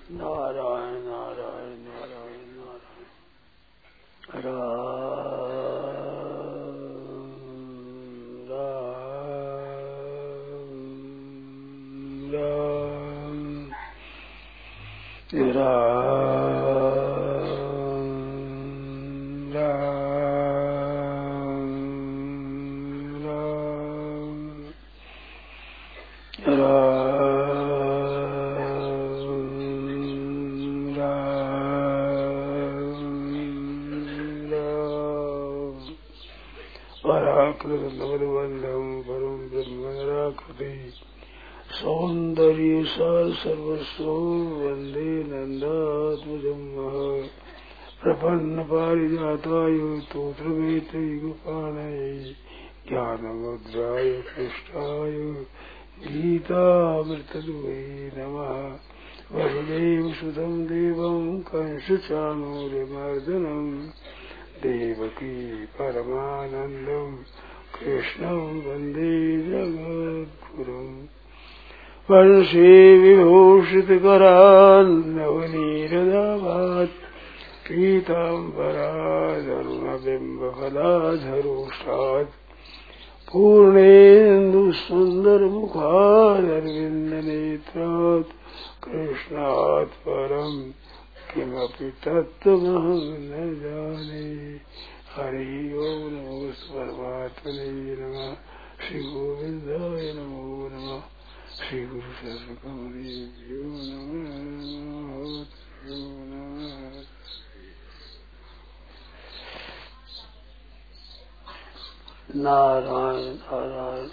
नारायण नारायण नारायण नारायण राम राम राम नवरवंदम परम ब्रह्म निराकृति सौंदर्य सार सर्वस्व वंदे नंदात्मजं प्रपन्न पारिजाताय तोत्रवेत्र युगपाणये ज्ञानमुद्राय कृष्णाय गीतामृतदुहे नमः। वसुदेवसुतं देवं कंसचाणूरमर्दनं देवकी परमानन्दं कृष्णं वन्दे जगद्गुरुम्। वंशे विभूषितकरान्नवनीरदाभात् पीताम्बरादरुणबिम्बफलाधरोष्ठात् पूर्णेन्दुसुन्दरमुखादरविन्दनेत्रात् कृष्णात् परम् किमपि तत्त्वमहं न जाने। हरि ओम नमो परमात्मने नमः। श्री गोविंदाय नमो नमः। श्री गुरु सर्वकमलेभ्यो नमः। नारायण नारायण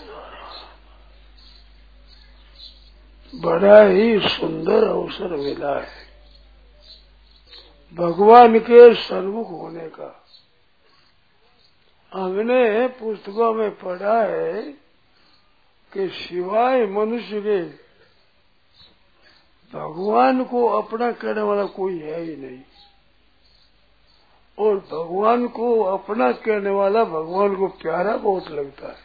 नारायण। बड़ा ही सुंदर अवसर मिला है भगवान के सन्मुख होने का। हमने पुस्तकों में पढ़ा है कि सिवाय मनुष्य के भगवान को अपना कहने वाला कोई है ही नहीं, और भगवान को अपना कहने वाला भगवान को प्यारा बहुत लगता है।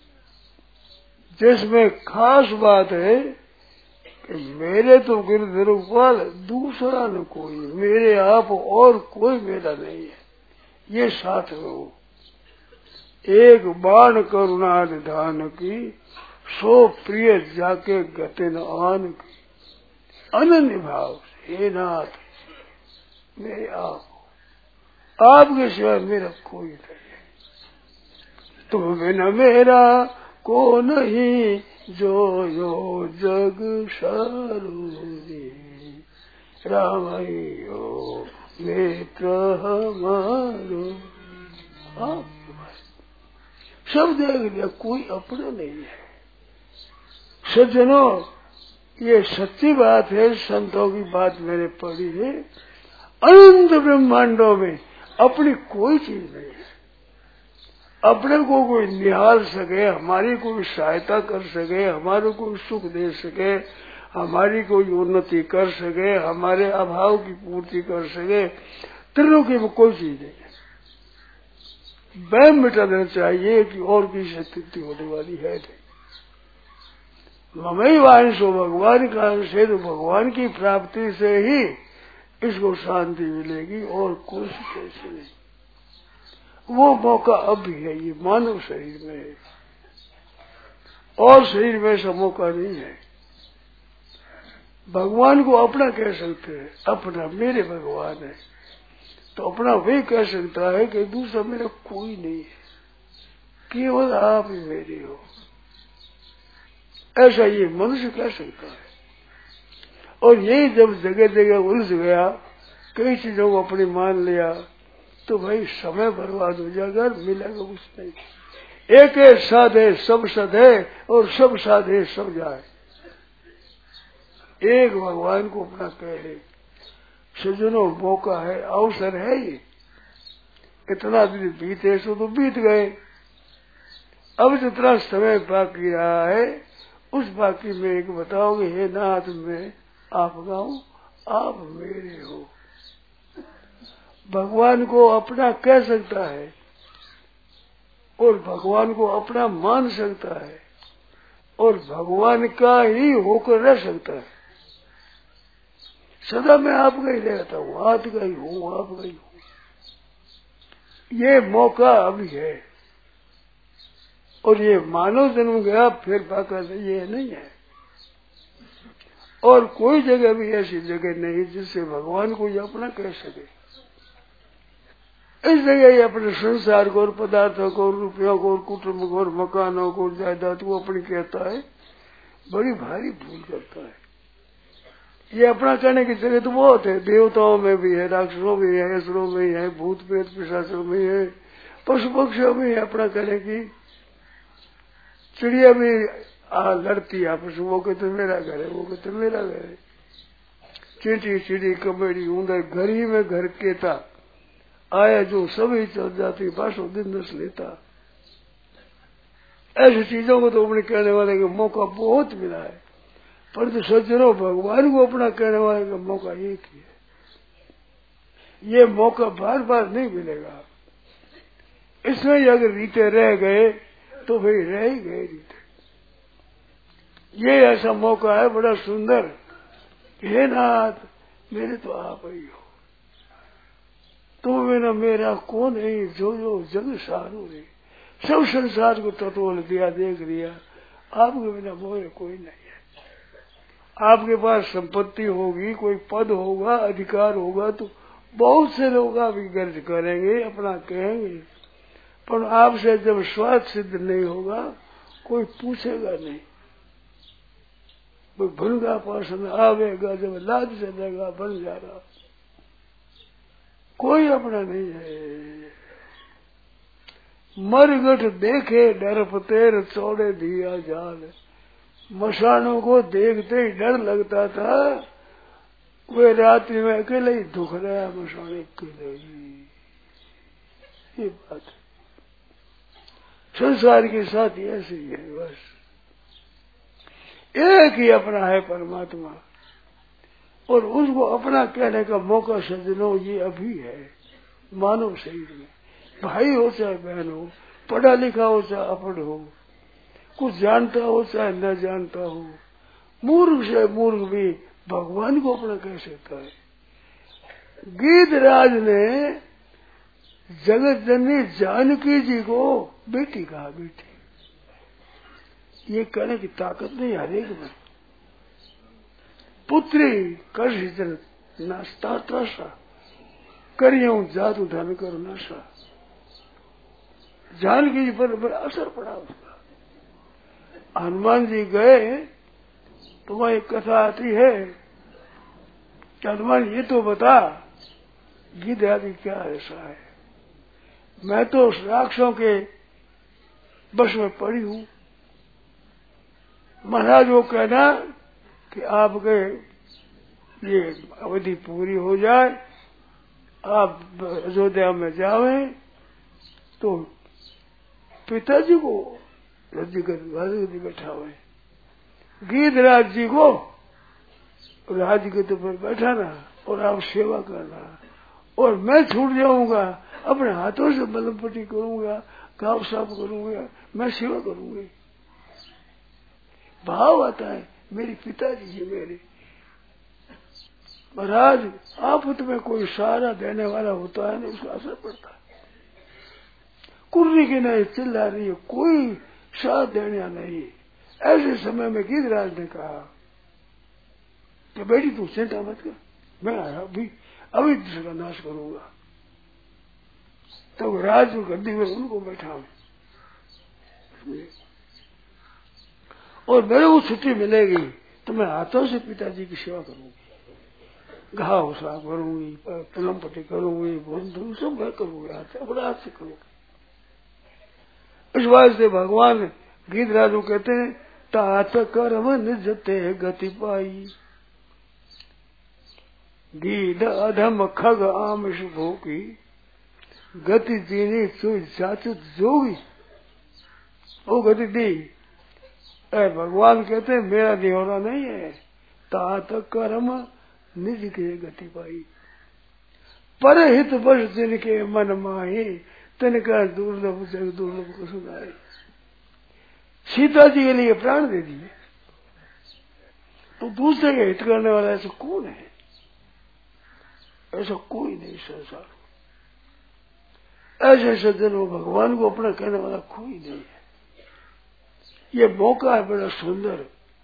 जिसमें खास बात है कि मेरे तो गिरधर गोपाल दूसरा न कोई, मेरे आप और कोई मेरा नहीं है। ये साथ में हो एक बाण करुणा निधान की, सो प्रिय जाके गति न आन की। अनन्य भाव से हे नाथ मेरे आप, आपके सिवा मेरा कोई नहीं है। तुम बिना मेरा को नहीं, जो यो जग सारूरी रामयो नेत्र हमारो। आप सब देख लिया, कोई अपना नहीं है। सज्जनों, ये सच्ची बात है, संतों की बात मैंने पढ़ी है। अनंत ब्रह्मांडों में अपनी कोई चीज नहीं है। अपने को कोई निहाल सके, हमारी कोई सहायता कर सके, हमारे को सुख दे सके, हमारी कोई उन्नति कर सके, हमारे अभाव की पूर्ति कर सके, त्रिलोकी में कोई चीज नहीं है। वह मिटा देना चाहिए कि और की स्थिति होने वाली है नहीं। ममई वांशो भगवान का अंश है, तो भगवान की प्राप्ति से ही इसको शांति मिलेगी, और कुछ कैसे नहीं। वो मौका अब भी है, ये मानव शरीर में है, और शरीर में ऐसा मौका नहीं है। भगवान को अपना कह सकते हैं, अपना मेरे भगवान है, तो अपना वे कह सकता है कि दूसरा मेरा कोई नहीं है, केवल आप ही मेरे हो। ऐसा ये मनुष्य कह सकता है। और यही जब जगह जगह उलझ गया, कई चीजों को अपनी मान लिया, तो भाई समय बर्बाद हो जाएगा, मिलेगा कुछ नहीं। एक है साध है सब सद है, और सब साध है सब जाए। एक भगवान को अपना कह ले। सज्जनों, मौका है, अवसर है ये। इतना दिन बीते सो तो बीत गए, अब जितना समय बाकी रहा है उस बाकी में एक बताओगे, हे नाथ मैं आप गाऊं, आप मेरे हो। भगवान को अपना कह सकता है और भगवान को अपना मान सकता है और भगवान का ही होकर रह सकता है। सदा मैं आपका ही रहता हूँ, आपका ही हूँ, आपका ही हूँ। ये मौका अभी है, और ये मानव जन्म गया फिर बाका ये नहीं है। और कोई जगह भी ऐसी जगह नहीं जिससे भगवान को ये अपना कह सके। इस जगह ये अपने संसार को और पदार्थों को और रुपयों को और कुटुंब को और मकानों को जायदाद को अपनी कहता है, बड़ी भारी भूल करता है। ये अपना कहने की जगह तो बहुत है, देवताओं में भी है, राक्षसों में है, असुरों में है, भूत प्रेत पिशाचों में है, पशु पक्षियों में है अपना कहने की। चिड़िया भी लड़ती आपस में, वो कहते मेरा घर है, वो कहते मेरा घर है। चींटी चिड़ी कमेड़ी ऊंदर घर ही में घर केता, आया जो सभी चल जाती पासों दिन दस लेता। ऐसी चीजों को तो अपने कहने वाले का मौका बहुत मिला है, परंतु सज्जनों भगवान को अपना कहने वाले का मौका एक ही है। ये मौका बार बार नहीं मिलेगा। इसमें अगर रीते रह गए तो भाई रह ही गए रीते। ये ऐसा मौका है बड़ा सुंदर, हे नाथ मेरे तो आप ही हो, तुम बिना मेरा कौन है, जो जो जग सारू रे। सब संसार को टटोल दिया, देख लिया, आपके बिना मोह कोई नहीं है। आपके पास संपत्ति होगी, कोई पद होगा, अधिकार होगा तो बहुत से लोग आपकी गर्ज करेंगे, अपना कहेंगे, पर आपसे जब स्वाद सिद्ध नहीं होगा कोई पूछेगा नहीं। वो भुनगा पासन आवेगा जब लाज चलेगा बन जाएगा, कोई अपना नहीं है। मरगठ देखे डर पतेर चौड़े दिया जाल, मशानों को देखते ही डर लगता था, वे रात्रि में अकेले ही दुख रहा मशाने अकेले ही। ये बात है, संसार के साथ ऐसे ही है। बस एक ही अपना है परमात्मा, और उसको अपना कहने का मौका सज्जनों ये अभी है। मानव शरीर में भाई हो चाहे बहन हो, पढ़ा लिखा हो चाहे अपढ़ हो, कुछ जानता हो चाहे न जानता हो, मूर्ख से मूर्ख भी भगवान को अपना कह सकता है। गीधराज ने जगत जननी जानकी जी को बेटी कहा, बेटी। ये कहने की ताकत नहीं हरेक में। पुत्री कर नाश्ता त्रासा, करियो जादू धन करो नशा। जानकी जी पर बड़ा असर पड़ा उसका। हनुमान जी गए तो वह एक कथा आती है कि हनुमान ये तो बता गीध आदि क्या ऐसा है, मैं तो राक्षसों के बस में पड़ी हूँ। महाराज वो कहना कि आपके ये अवधि पूरी हो जाए, आप अयोध्या में जावे तो पिताजी को राज्य बैठावे, गीधराज जी को राज्य के ऊपर बैठाना और आप सेवा करना, और मैं छूट जाऊंगा, अपने हाथों से मलम पट्टी करूंगा, घाव साफ करूंगा, मैं सेवा करूंगी। भाव आता है मेरे पिताजी जी मेरे। महाराज आफत में कोई सहारा देने वाला होता है ना, उसका असर पड़ता है। कुर्री की नहीं चिल्ला रही है, कोई साथ देने नहीं। ऐसे समय में गीधराज ने कहा कि बेटी तू चिंता मत कर, मैं आया अभी दूसरा नाश करूंगा। तो राज गद्दी में उनको बैठा और मेरे को छुट्टी मिलेगी तो मैं हाथों से पिताजी की सेवा करूंगी, घाव साफ करूंगी, पलम पट्टी करूंगी, भोजन सब मैं करूंगी, अपने हाथ से करूंगी। इस वास्ते भगवान गीधराज को कहते हैं तात कर्म निजते गति पाई, गीध अधम खग आमिष भोगी, गति दीनी सुई जाचुत जोगी। वो गति दी। भगवान कहते हैं मेरा निहोरा नहीं है, तात कर्म निज के गति पाई, पर हित बस जिनके मन माही, तिनका दुर्लभ जग दुर्लभ को सुनाए। सीता जी के लिए प्राण दे दिए तो दूसरे के हित करने वाला ऐसा कौन है? ऐसा कोई नहीं संसार में। ऐसे सज्जन वो भगवान को अपना कहने वाला कोई नहीं है। ये मौका है बड़ा सुंदर।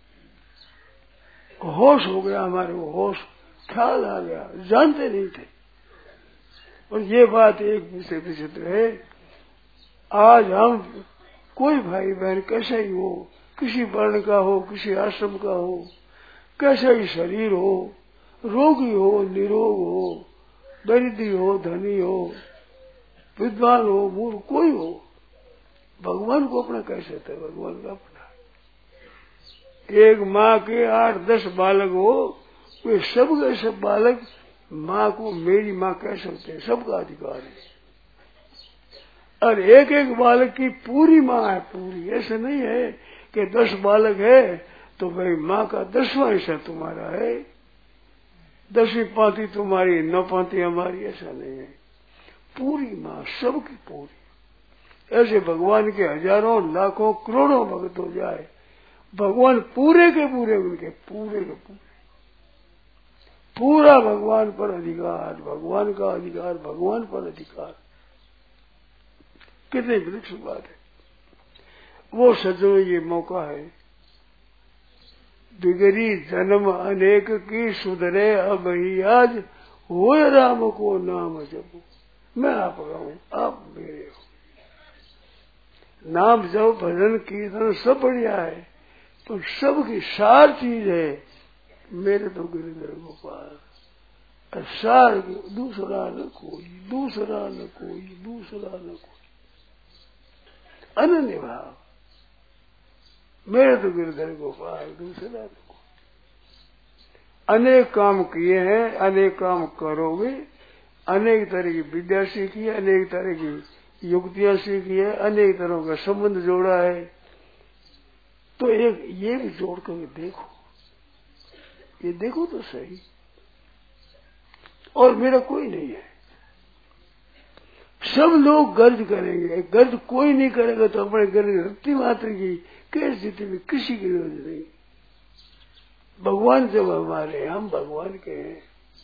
होश हो गया हमारे, वो होश ख्याल आ गया, जानते नहीं थे। और ये बात एक दूसरे विचित्र है। आज हम कोई भाई बहन कैसा ही हो, किसी वर्ण का हो, किसी आश्रम का हो, कैसा ही शरीर हो, रोगी हो, निरोग हो, दरिद्री हो, धनी हो, विद्वान हो, मूर्ख, कोई हो, भगवान को अपना कह सकते। भगवान का अपना। एक माँ के 8-10 बालक हो, वे सब के सब बालक माँ को मेरी माँ कह सकते हैं, सबका अधिकार है। और एक एक बालक की पूरी माँ है, पूरी। ऐसा नहीं है कि 10 बालक है तो भाई माँ का 10वां हिस्सा तुम्हारा है, 10वीं पांति तुम्हारी, 9 पांति हमारी, ऐसा नहीं है। पूरी माँ, सबकी पूरी। ऐसे भगवान के हजारों लाखों करोड़ों भक्त हो जाए, भगवान पूरे के पूरे, उनके पूरे के पूरे, पूरा भगवान पर अधिकार, भगवान का अधिकार, भगवान पर अधिकार। कितनी वृक्ष बात है। वो सज्जनों ये मौका है। बिगड़ी जन्म अनेक की, सुधरे अब ही आज, हो राम को नाम जपो। मैं आपका हूं, आप मेरे हो। नाम जप, भजन, कीर्तन सब बढ़िया है, तो सबकी सार चीज है मेरे तो गिरिधर गोपाल। सार दूसरा न कोई, दूसरा न कोई, दूसरा न कोई। अनन्य भाव मेरे तो गिरधर गोपाल, दूसरा न कोई। अनेक काम किए हैं, अनेक काम करोगे, अनेक तरह की विद्या सीखी है, अनेक तरह की युक्तियां सीखी है, अनेक तरह का संबंध जोड़ा है। तो एक ये भी जोड़ कर देखो, ये देखो तो सही। और मेरा कोई नहीं है। सब लोग गर्ज करेंगे, गर्ज कोई नहीं करेगा तो अपने गर्ज रत्ती मात्र की किस स्थिति में किसी की गर्ज नहीं। भगवान जब हमारे, हम भगवान के हैं,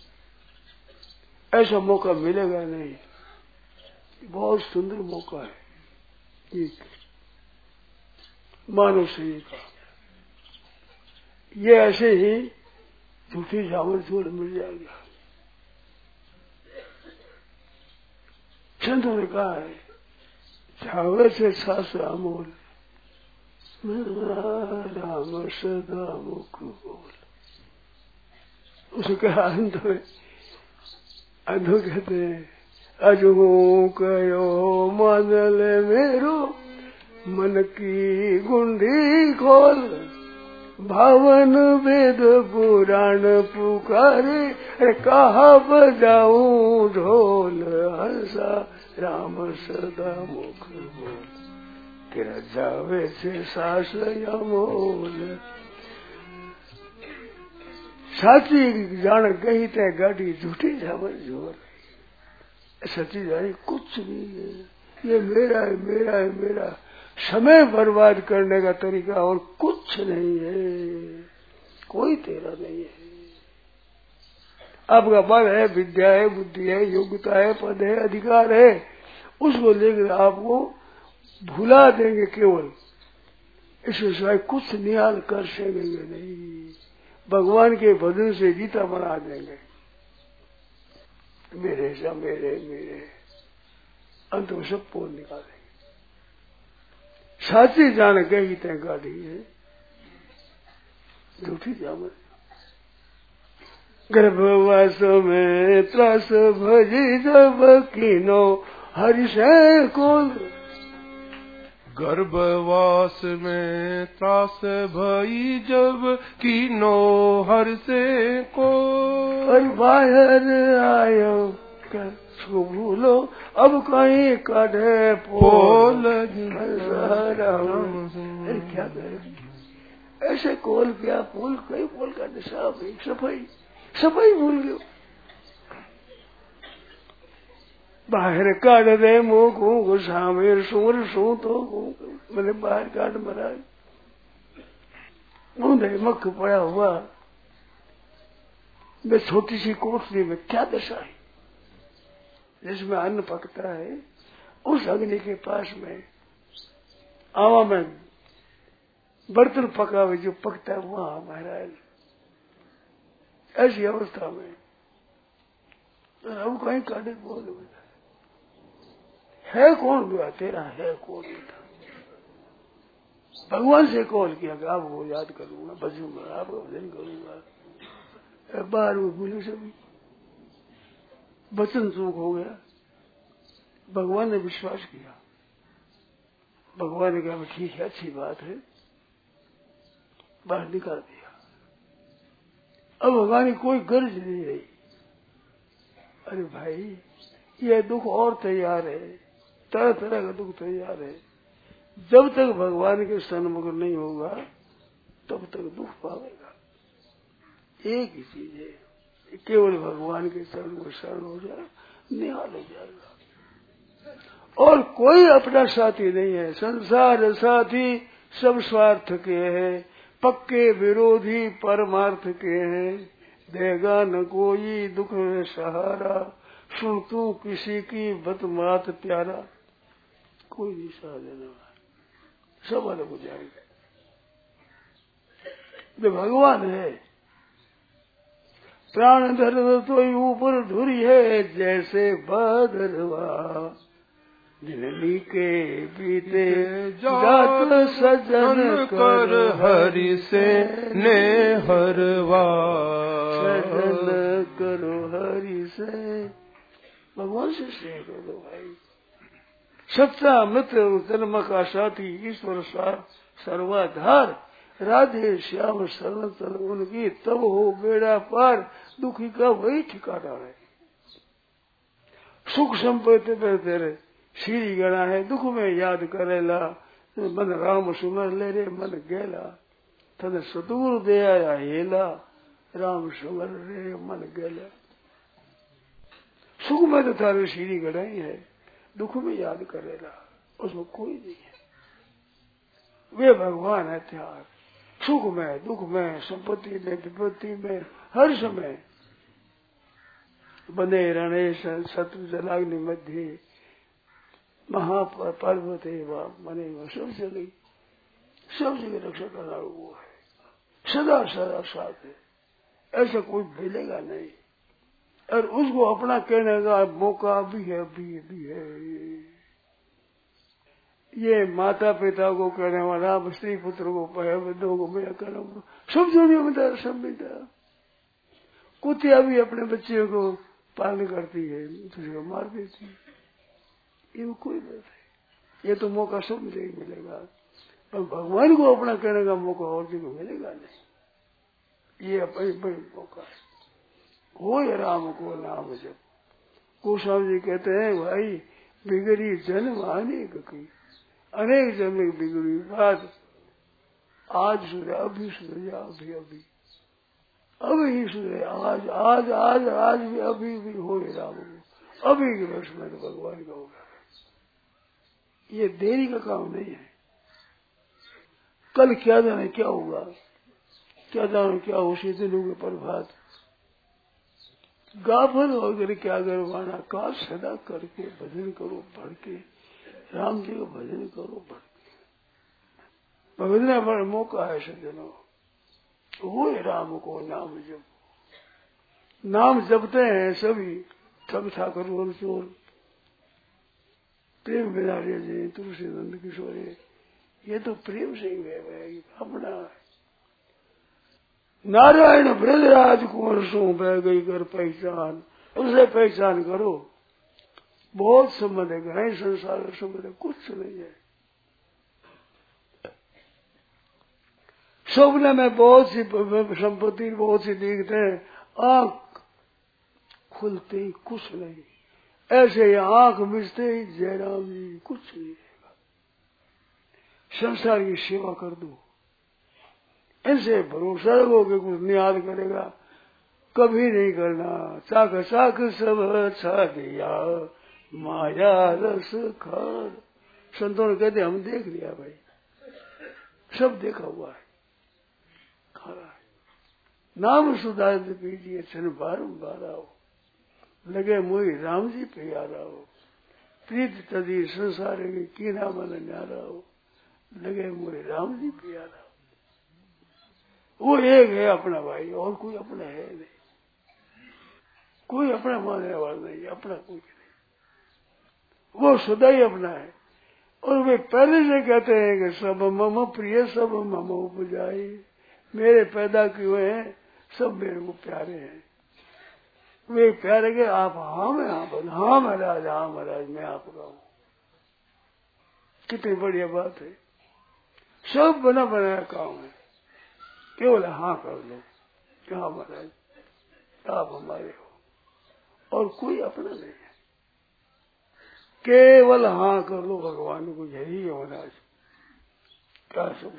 ऐसा मौका मिलेगा नहीं। बहुत सुंदर मौका है ये मानव शरीर का। ये ऐसे ही झूठी झावल छोड़ मिल जाएगा। संतों ने कहा है, झावे से शास्त्र अमोल, राम सदा मुख बोल। उसे कहा अंधो कहते हैं, अजो कयो मान ले मेरो, मन की गुंडी खोल, भावन वेद पुराण पुकारे, कहा बजाऊं ढोल, हंसा राम सदा मुख बोल, तेरा जावे से सास अमोल। साची जान गई ते गाड़ी, झूठी जावर जोर। सच्ची जानी कुछ नहीं है, ये मेरा है, मेरा है, मेरा। समय बर्बाद करने का तरीका और कुछ नहीं है, कोई तेरा नहीं है। आपका बल है, विद्या है, बुद्धि है, योग्यता है, पद है, अधिकार है, उसको लेकर आपको भुला देंगे केवल। इसके सिवाय कुछ निहाल कर सकेंगे नहीं। भगवान के भजन से गीता बना देंगे, मेरे से मेरे मेरे, अंत में सब पोल निकालेंगे। साची जान गई तय गाड़ी है, झूठी जामन। गर्भवास में त्रास भजी जब कीनो, हरि से कोल। गर्भवास में त्रास भई जब कीनो, हर से को। और बाहर आयो कर सो भूलो, अब कहीं काढ़े पोल। क्या करे ऐसे कोल, क्या पोल, कई पोल का दिशा, सफाई सफाई भूल गयो। बाहर काट दे मुंह को सामेर सूर सू तो मैंने बाहर काट मरा, ऊंधे मख पड़ा हुआ। मैं छोटी सी कोठरी में क्या दशा है। जिसमें अन्न पकता है, उस अग्नि के पास में आवा में बर्तन पका हुए जो पकता है वहां महाराज। ऐसी अवस्था में अब कहीं काटे बोल है कौन हुआ तेरा, है कौन बेटा? भगवान से कॉल किया कि आपको याद करूंगा, बचूंगा, आपका भजन करूंगा। बाहर वो भूले सभी, वचन चूक हो गया। भगवान ने विश्वास किया। भगवान ने कहा ठीक है, अच्छी बात है, बाहर निकाल दिया। अब भगवान की कोई गर्ज नहीं रही। अरे भाई ये दुख और तैयार है, तरह तरह का दुख तैयार है। जब तक भगवान के सन्मुख नहीं होगा तब तक दुख पावेगा। एक ही चीज है, केवल भगवान के शरण में शरण हो जाए, निहाल हो जाएगा। और कोई अपना साथी नहीं है। संसार साथी सब स्वार्थ के हैं, पक्के विरोधी परमार्थ के हैं। देगा न कोई दुख है सहारा, सुन तू किसी की बत मात प्यारा। कोई नहीं सहारा देने वाला, सब अलग हो जाएंगे। जो भगवान है, प्राण धर्म तो ऊपर धुरी है, जैसे भद्रवा जननी के बीते जात सजन कर हरि से ने हरवा। सजन करो हरि से, भगवान से स्नेह कर दो भाई। सच्चा मित्र जन्म का साथी ईश्वर सर्वाधार, राधे श्याम शरण चल उनकी, तब हो बेड़ा पार। दुखी का वही ठिकाना है। सुख संपत्ति पर तेरे श्री गणा है, दुख में याद करेला। मन राम सुमर ले रे मन गेला, तद सतगुरु दया हेला। राम सुमर रे मन गेला। सुख में तो तारे श्री गणा ही है, दुख में याद करेला, उसमें कोई नहीं है। वे भगवान है त्याग। सुख में दुख में संपत्ति में विपत्ति में हर समय बने रणे शत्रु जलाग्नि मध्य महापर्वत मने सब जगह रक्षा करना वो है। सदा सदा साथ है, ऐसा कोई मिलेगा नहीं। और उसको अपना कहने का मौका भी है, भी है। ये माता पिता को कहने वाला, स्त्री पुत्र को बहनों को मेरा कहना, सब जोड़ियों में सब मिलता। कुतिया भी अपने बच्चे को पालन करती है, दूसरे को मार देती है। ये कोई बात है, ये तो मौका सब मिलेगा, पर भगवान को अपना कहने का मौका और जगह मिलेगा नहीं। ये अपनी बड़ी मौका है। हो राम को नाम जब। गोस्वामी जी कहते हैं भाई बिगड़ी जन्म अनेक की, अनेक जन्म की बिगड़ी बात आज सुधरे, अभी सुधरे, अभी सुधरे, आज भी अभी भी हो राम को, अभी के वर्ष में तो भगवान का होगा। ये देरी का काम नहीं है। कल क्या जाने क्या होगा, क्या जाने क्या हो, उसी दिनों के प्रभात गाफल वगैरह क्या करवाना का, सदा करके भजन करो बढ़ के, राम जी का भजन करो बढ़ के। भजन बड़ा मौका है सज्जनों, वो राम को नाम जप। नाम जपते हैं सभी, सब ठाकुर और चोर, प्रेम बिहारी जी, तुलसी नंद किशोरी, ये तो प्रेम से ही है अपना। नारायण ब्रजराज कुंवर सो बह गई कर पहचान, उसे पहचान करो। बहुत संबंध है, घने संसार का संबंध है, कुछ नहीं है। सपने में बहुत सी संपत्ति बहुत सी दिखते हैं, आंख खुलते ही कुछ नहीं। ऐसे ही आंख मिचते ही जयराम जी कुछ नहीं रहेगा। संसार की सेवा कर दो, ऐसे भरोसा रखो कि कुछ नहीं याद करेगा, कभी नहीं करना। चाक चाक सब छा दिया माया रस खार। संतों ने कहते हम देख लिया भाई, सब देखा हुआ है, खा रहा है। नाम सुधार पीजिए, क्षण बारंबार आओ। लगे मोई राम जी प्यारा हो, प्रीत तदी संसार की कीना मन न्यारा हो, लगे मोई राम जी प्यारा हो। वो एक है अपना भाई, और कोई अपना है नहीं, कोई अपना मानने वाला नहीं, अपना कोई नहीं, वो सदा ही अपना है। और वे पहले से कहते हैं कि सब मम प्रिय सब मम उपजाई, मेरे पैदा किए हैं सब मेरे को प्यारे हैं। वे प्यारे के आप हाँ मैं हाँ बोल, हाँ महाराज, हाँ महाराज, मैं आपका हूँ। कितनी बढ़िया बात है। सब बना बनाया काम है, केवल हाँ कर लो, हाँ महाराज आप हमारे हो, और कोई अपना नहीं है। केवल हाँ कर लो भगवान को, यही है महाराज। क्या सब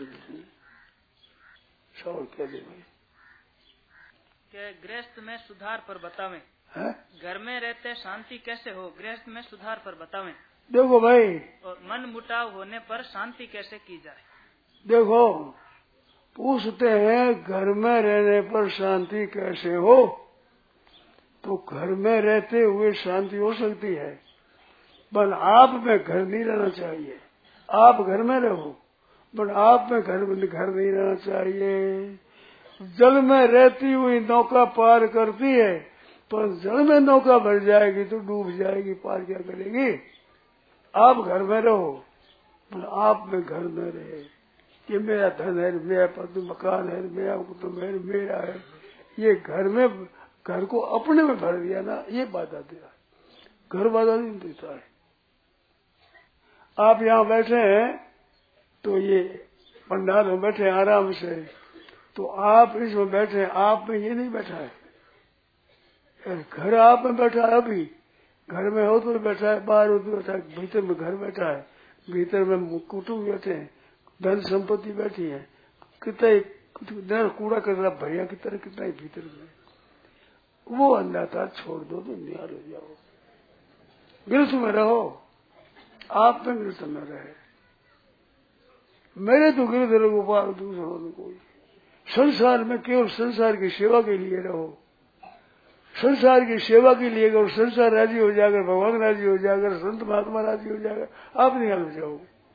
क्या दे भाई के गृहस्थ में सुधार पर बतावें। घर में रहते शांति कैसे हो, गृहस्थ में सुधार पर बतावें। देखो भाई, और मन मुटाव होने पर शांति कैसे की जाए। देखो पूछते हैं घर में रहने पर शांति कैसे हो, तो घर में रहते हुए शांति हो सकती है, पर आप में घर नहीं रहना चाहिए। आप घर में रहो, पर आप में घर नहीं रहना चाहिए। जल में रहती हुई नौका पार करती है, पर जल में नौका भर जाएगी तो डूब जाएगी, पार क्या करेगी। आप घर में रहो, पर आप में घर न रहे। ये मेरा धन है, मेरा पद मकान है, मेरा कुटुंब है, मेरा है, ये घर में, घर को अपने में भर दिया ना, ये बाधा दिया, घर बाधा नहीं देता है। आप यहाँ बैठे हैं तो ये पंडाल में बैठे आराम से, तो आप इसमें बैठे, आप में ये नहीं बैठा है। घर आप में बैठा है, अभी घर में हो तो बैठा है, बाहर हो तो बैठा है, भीतर में घर बैठा है, भीतर में कुटुंब बैठे हैं, धन संपत्ति बैठी है, कितना कूड़ा कचरा भरिया की तरह, कितना ही भीतर में। वो अंधाता छोड़ दो तो निहार हो जाओ, गृहस्थ में रहो, आप में गृहस्थ में रहे। मेरे तो गिरधर गोपाल दूसरों ने कोई। संसार में केवल संसार की सेवा के लिए रहो, संसार की सेवा के लिए अगर संसार राजी हो जाकर, भगवान राजी हो जाकर, संत महात्मा राजी हो जाकर, आप निकाल जाओ।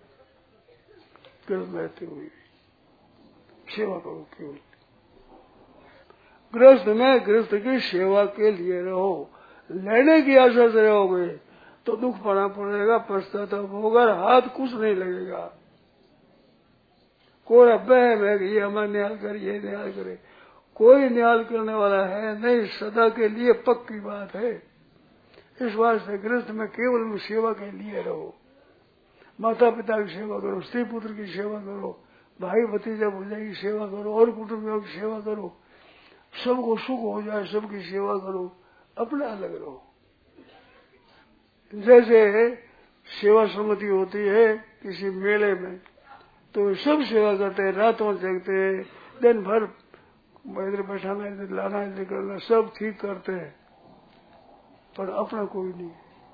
केवल रहते हुए सेवा करो, केवल गृहस्थ में गृहस्थ की सेवा के लिए रहो। लेने की आशा से रहोगे तो दुख पड़ा पड़ेगा, पश्चाताप होगा, हाथ कुछ नहीं लगेगा। कोई बहम है कि ये हमारा न्याय करे, ये न्याय करे, कोई न्याय करने वाला है नहीं, सदा के लिए पक्की बात है। इस वास्ते गृहस्थ में केवल सेवा के लिए रहो। माता पिता की सेवा करो, स्त्री पुत्र की सेवा करो, भाई भतीजा भूजा की सेवा करो, और कुटुंबियों की सेवा करो, सबको सुख हो जाए, सबकी सेवा करो, अपना अलग रहो। जैसे सेवा समिति होती है किसी मेले में, तो सब सेवा करते हैं, रातों जगते हैं, दिन भर इधर बैठाना, इधर लाना, इधर करना, सब ठीक करते हैं, पर अपना कोई नहीं।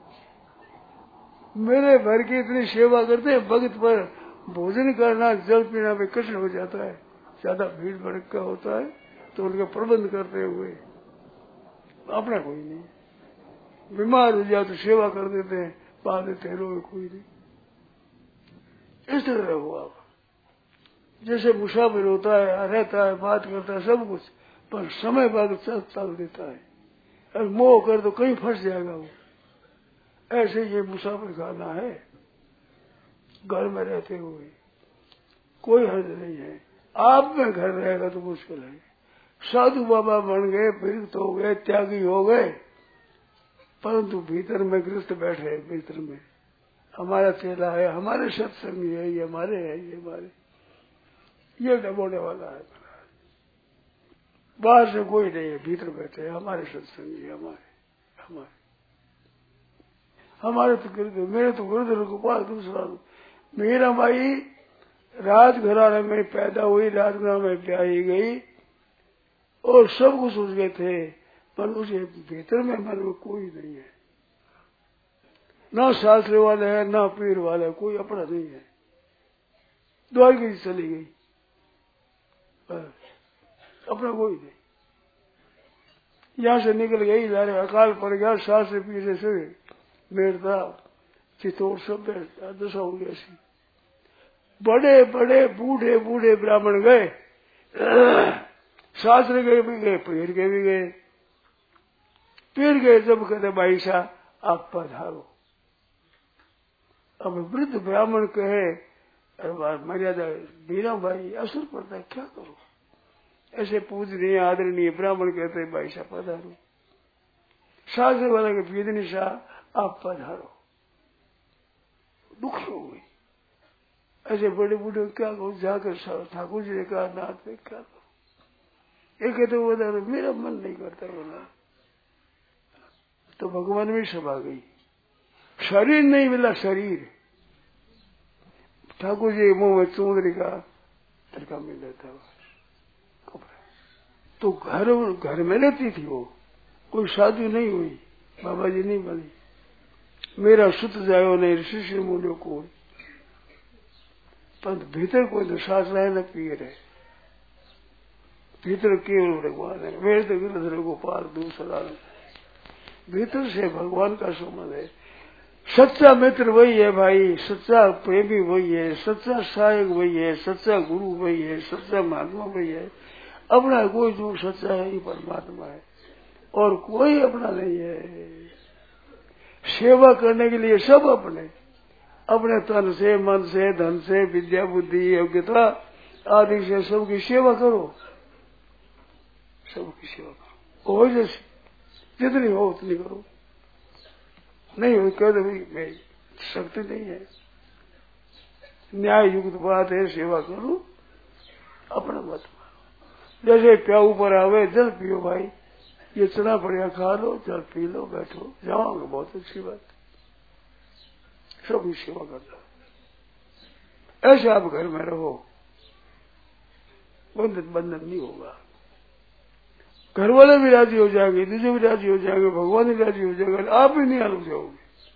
मेरे भर की इतनी सेवा करते हैं, वक्त पर भोजन करना, जल पीना भी कठिन हो जाता है, ज्यादा भीड़ भड़का होता है, तो उनका प्रबंध करते हुए अपना कोई नहीं। बीमार हो जाए तो सेवा कर देते हैं, पा देते हैं, रोग कोई नहीं। इस तरह रहो आप। जैसे मुसाफिर होता है, रहता है, बात करता है, सब कुछ, पर समय बाद चल देता है, और मोह कर तो कहीं फंस जाएगा वो। ऐसे ये मुसाफिर खाना है, घर में रहते हुए कोई हर्ज नहीं है। आप में घर रहेगा तो मुश्किल है। साधु बाबा बन गए, विरक्त हो गए, त्यागी हो गए, परंतु भीतर में गृहस्थ बैठे हैं, भीतर में हमारा चेला है, हमारे सत्संगी है, ये हमारे है, ये हमारे, ये डबोने वाला है। बाहर से कोई नहीं है, भीतर बैठे हैं, हमारे सत्संगी, हमारे तो गिरधर, मेरे तो गिरधर गोपाल दूसरा। मेरा माई राजघराने में पैदा हुई, राजघराने में ब्याही गई, और सब कुछ उसके थे, पर उसके भीतर में मन में कोई नहीं है, ना शास्त्री वाले है, ना पीर वाले, कोई अपना नहीं है। द्वारकी चली गई, अपना कोई नहीं। यहाँ से निकल गई लारे अकाल पड़ गया, सास से पीछे से मेरता चितौड़ सब दशा हो गई ऐसी। बड़े बड़े बूढ़े बूढ़े ब्राह्मण गए, शास्त्र गए भी गए, पीर के भी गए। पीर गए जब कहते भाई साहब आप पधारो। अब वृद्ध ब्राह्मण कहे मर्यादा बीरा भाई असर पड़ता है, क्या करो? ऐसे पूजनीय आदरणीय ब्राह्मण कहते भाई साहब पधारो। शास्त्र वाला के पीदनी साहब आप पधारो। दुख हो गई। ऐसे बड़े बूढ़े क्या करो? जाकर ठाकुर जी ने कहा नाथ में क्या करो? ये कहते वो बता मेरा मन नहीं करता बोला। तो भगवान में सभा गई, शरीर नहीं मिला, शरीर ठाकुर जी मुंह में चूंदरी का तड़का मिला था। तो घर में रहती थी वो, कोई शादी नहीं हुई, बाबा जी नहीं बनी, मेरा सुत जायो नहीं शिष्य मूल्यों को, पर भीतर कोई तो सास रहे न पी रहे, भीतर केवल भगवान है। वेद गिरधर गोपाल दूसरा, भीतर से भगवान का संबंध है। सच्चा मित्र वही है भाई, सच्चा प्रेमी वही है, सच्चा सहायक वही है, सच्चा गुरु वही है, सच्चा महात्मा वही है। अपना कोई जो सच्चा है ये परमात्मा है, और कोई अपना नहीं है। सेवा करने के लिए सब अपने अपने तन से, मन से, धन से, विद्या बुद्धि योग्यता आदि से सबकी सेवा करो, सबकी सेवा करो, हो जैसे जितनी हो उतनी करो। नहीं हो कह दो भाई मेरी शक्ति नहीं है, न्याय युक्त बात है, सेवा करो, अपना मत मानो। जैसे प्याऊ पर आवे जल पियो भाई, ये चना बढ़िया खा लो, जल पी लो, बैठो, जाओगे, बहुत अच्छी बात, सबकी सेवा करना। ऐसे आप घर में रहो, बंधन नहीं होगा। घर वाले भी राजी हो जाएंगे, दूसरे भी राजी हो जाएंगे, भगवान भी राजी हो जाएंगे, आप भी नहीं अलग जाओगे।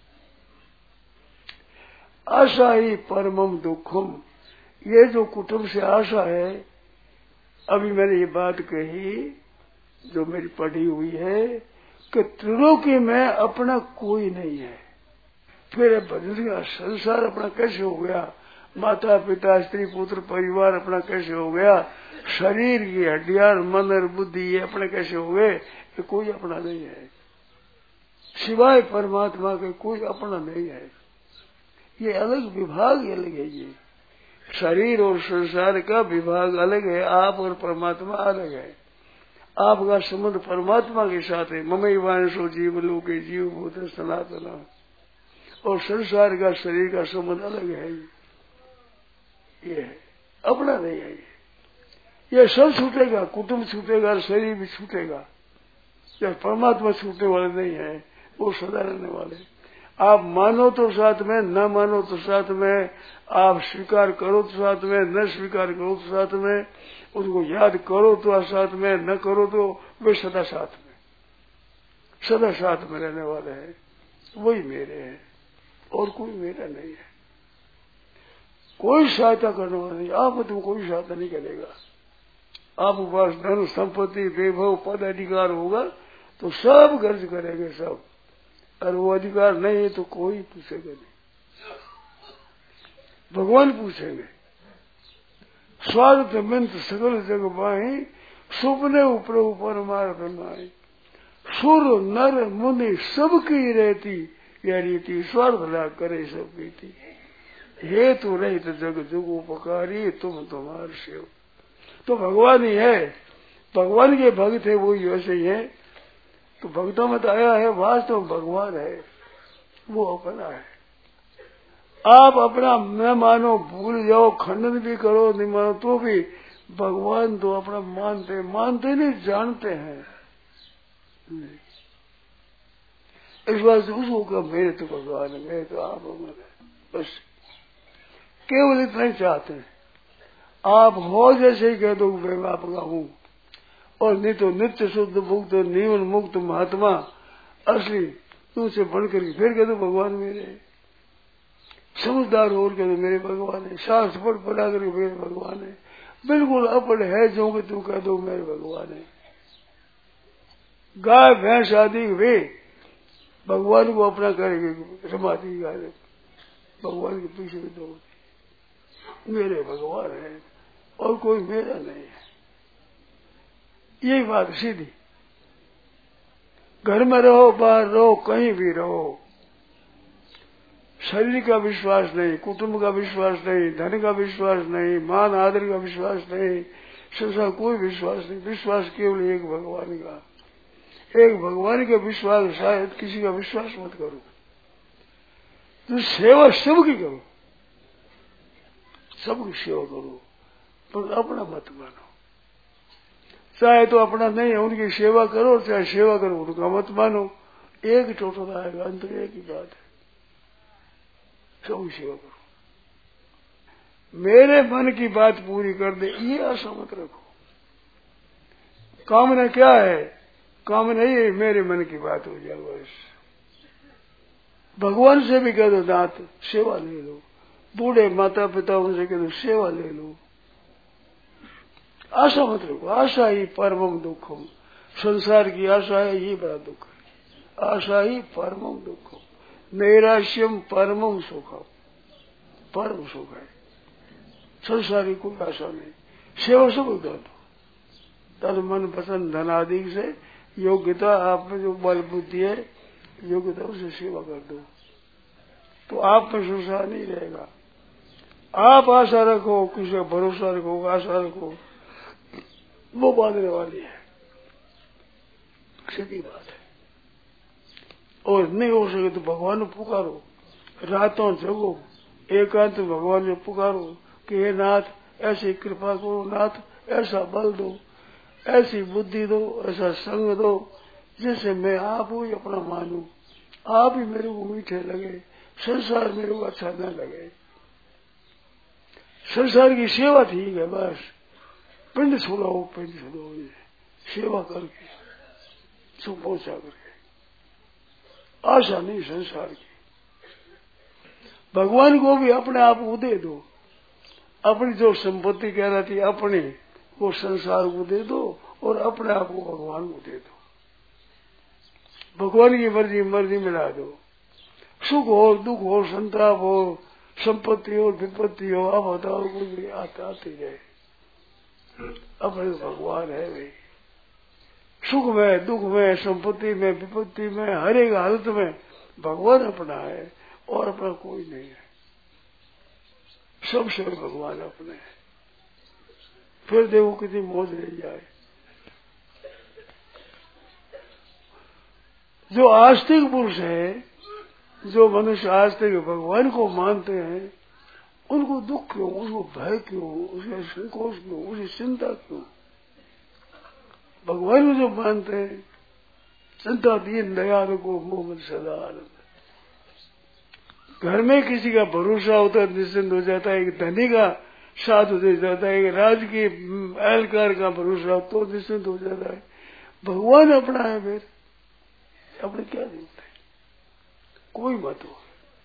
आशा ही परमम दुखम, ये जो कुटुंब से आशा है, अभी मैंने ये बात कही जो मेरी पढ़ी हुई है कि त्रिलोकी में अपना कोई नहीं है। फिर बदल संसार अपना कैसे हो गया, माता पिता स्त्री पुत्र परिवार अपना कैसे हो गया, शरीर की हड्डियां मन और बुद्धि ये अपने कैसे हो गए, ये कोई अपना नहीं है। सिवाय परमात्मा के कोई अपना नहीं है। ये अलग विभाग अलग है। ये शरीर और संसार का विभाग अलग है, आप और परमात्मा अलग है। आपका संबंध परमात्मा के साथ है, ममैवांशो जीव लोके जीव भूत सनातना, और संसार का शरीर का संबंध अलग है। ये है, अपना नहीं है। ये सब छूटेगा, कुटुंब छूटेगा, शरीर भी छूटेगा। जब परमात्मा छूटने वाले नहीं है, वो सदा रहने वाले। आप मानो तो साथ में, न मानो तो साथ में, आप स्वीकार करो तो साथ में, न स्वीकार करो तो साथ में, उनको याद करो तो साथ में, न करो तो वे सदा साथ में, सदा साथ में रहने वाले हैं। वही मेरे हैं और कोई मेरा नहीं है। कोई सहायता करने वाला नहीं, आप तुम कोई सहायता नहीं करेगा। आप पास धन संपत्ति वैभव पद अधिकार होगा तो सब गर्ज करेंगे सब, और वो अधिकार नहीं है तो कोई पूछेगा नहीं, भगवान पूछेंगे। स्वार्थ मंत सकल जग बाही, सुपने ऊपर ऊपर मार बनाए, सुर नर मुनि सबकी रहती यह रीति, स्वार्थ लाग करे सब बीती, हे तो रहित जग जुगोपकारी, तुम तुम्हार सेव। तो भगवान ही है, भगवान के भक्त है, वो वैसे ही है। तो भक्तों में तो आया है, वास्तव में भगवान है, वो अपना है। आप अपना न मानो, भूल जाओ, खंडन भी करो, नहीं मानो तो भी भगवान तो अपना मानते, मानते नहीं जानते हैं। इस बात से उसको कहा मेरे तो भगवान है, मेरे तो आप भगवान है, बस केवल इतना ही चाहते हैं। आप हो जैसे ही कह दो मैं आपका हूँ, और नहीं तो नित्य शुद्ध मुक्त जीवन मुक्त महात्मा असली तुमसे बढ़कर के फिर कह दो भगवान मेरे, समझदार हो कह दो मेरे भगवान है, शास्त्र पढ़ पढ़ा करके मेरे भगवान है, बिल्कुल अपड़ है जो कि तुम कह दो मेरे भगवान है। गाय भैंस आदि वे भगवान को अपना करेंगे, रमाती गाय भगवान के पीछे भी दौड़ती, मेरे भगवान है और कोई मेरा नहीं है। यही बात सीधी। घर में रहो, बाहर रहो, कहीं भी रहो, शरीर का विश्वास नहीं, कुटुंब का विश्वास नहीं, धन का विश्वास नहीं, मान आदर का विश्वास नहीं, संसार कोई विश्वास नहीं। विश्वास केवल एक भगवान का। एक भगवान का विश्वास, शायद किसी का विश्वास मत करो। तो सेवा सबकी करो, सबकी सेवा करो, पर अपना मत मानो। चाहे तो अपना नहीं है उनकी सेवा करो, चाहे सेवा करो उनका मत मानो। एक टोटल आएगा, अंतर एक ही बात है, सबकी सेवा करो। मेरे मन की बात पूरी कर दे, ये आशा मत रखो। कामना क्या है? कामना ही है मेरे मन की बात हो जाए बस। भगवान से भी कह दो दांत सेवा ले लो, बूढ़े माता पिता उनसे कह दो सेवा ले लो। आशा मत रखो। आशा ही परमम दुखम। संसार की आशा है, ये बड़ा दुख है। आशा ही परमम दुखम। नैराश्यम परमम सुखम। परम सुख है। संसार की कोई आशा नहीं। सेवा सब कर दो, तद मन पसंद धन आदि से योग्यता, आप में जो बल बुद्धि है योग्यता, उसे सेवा कर दो, तो आप में संसार नहीं रहेगा। आप आशा रखो, किसी का भरोसा रखो, आशा रखो, वो बांधने वाली है, सीधी बात है। और नहीं हो सके तो भगवान को पुकारो, रातों जगो, एकांत भगवान को पुकारो कि हे नाथ ऐसी कृपा करो, नाथ ऐसा बल दो, ऐसी बुद्धि दो, ऐसा संग दो, जिससे मैं आप ही अपना मानूं, आप ही मेरे को मीठे लगे, संसार मेरे को अच्छा न लगे। संसार की सेवा ठीक है, बस पिंड छुड़ाओ, पिंड छुड़ाओ, सेवा करके सुख पहुंचा करके, आशा नहीं संसार की। भगवान को भी अपने आप को दे दो, अपनी जो संपत्ति कह रही थी अपनी, वो संसार को दे दो और अपने आप को भगवान को दे दो। भगवान की मर्जी मर्जी मिला दो। सुख हो, दुख हो, संताप हो, संपत्ति हो, विपत्ति हो, आप बताओ, कुछ भी आती रहे, अपने भगवान है भाई। सुख में, दुख में, संपत्ति में, विपत्ति में, हर एक हालत में भगवान अपना है और अपना कोई नहीं है। सबसे भगवान अपने है। फिर देखो कितनी मौज रह जाए। जो आस्तिक पुरुष है, जो मनुष्य आस्तिक भगवान को मानते हैं, उनको दुख क्यों, उसको भय क्यों, उसे संकोच क्यों, उसे चिंता क्यों? भगवान को जो मानते हैं, चिंता दीन दयाल को मोह मत सदा आनंद। घर में किसी का भरोसा होता है, निश्चिंत हो जाता है। एक धनी का साथ हो जाता है, एक राजकीय एहलकार का भरोसा तो निश्चिंत हो जाता है। भगवान अपना है, फिर अपने क्या जरूरत है? कोई मत हो,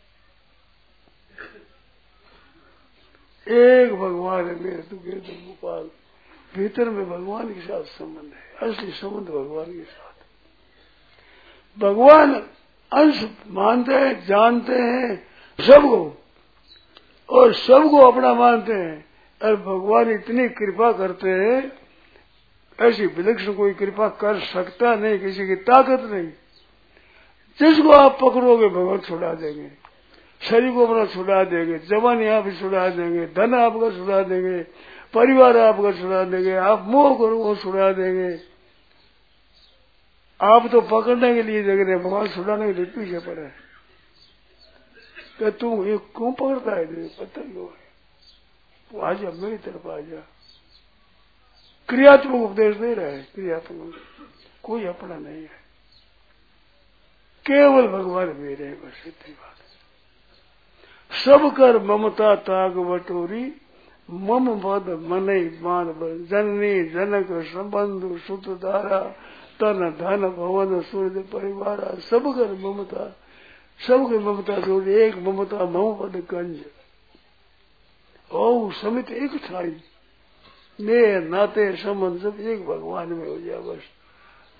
एक भगवान है मेरे तो गिरधर गोपाल। भीतर में भगवान के साथ संबंध है, असली संबंध भगवान के साथ। भगवान अंश मानते हैं, जानते हैं सबको, और सबको अपना मानते हैं। और भगवान इतनी कृपा करते हैं, ऐसी विलक्षण कोई कृपा कर सकता नहीं, किसी की ताकत नहीं। जिसको आप पकड़ोगे भगवान छुड़ा देंगे, शरीर को अपना छुड़ा देंगे, जवानी आप छुड़ा देंगे, धन आपका छुड़ा देंगे, परिवार आपका छुड़ा देंगे, आप मोह करो वो छुड़ा देंगे। आप तो पकड़ने के लिए जग रहे, भगवान छुड़ाने के लिए पीछे पड़े। क्या तू ये क्यों पकड़ता है? पता क्यों है? वो आ जा, मेरी तरफ आ जा। क्रियात्मक उपदेश दे रहा है, क्रियात्मक, कोई अपना नहीं है, केवल भगवान मेरे है, बस इतनी बात है। सब कर ममता ताग बटोरी, मम पद मनई मान जननी जनक संबंधु सुत धारा तन धन भवन सूर्य परिवार। सब कर ममता, सबकी ममता जोड़ी, एक ममता मम पद कंज। ओ समित एक ठाई, ने नाते संबंध सब एक भगवान में हो जाए बस।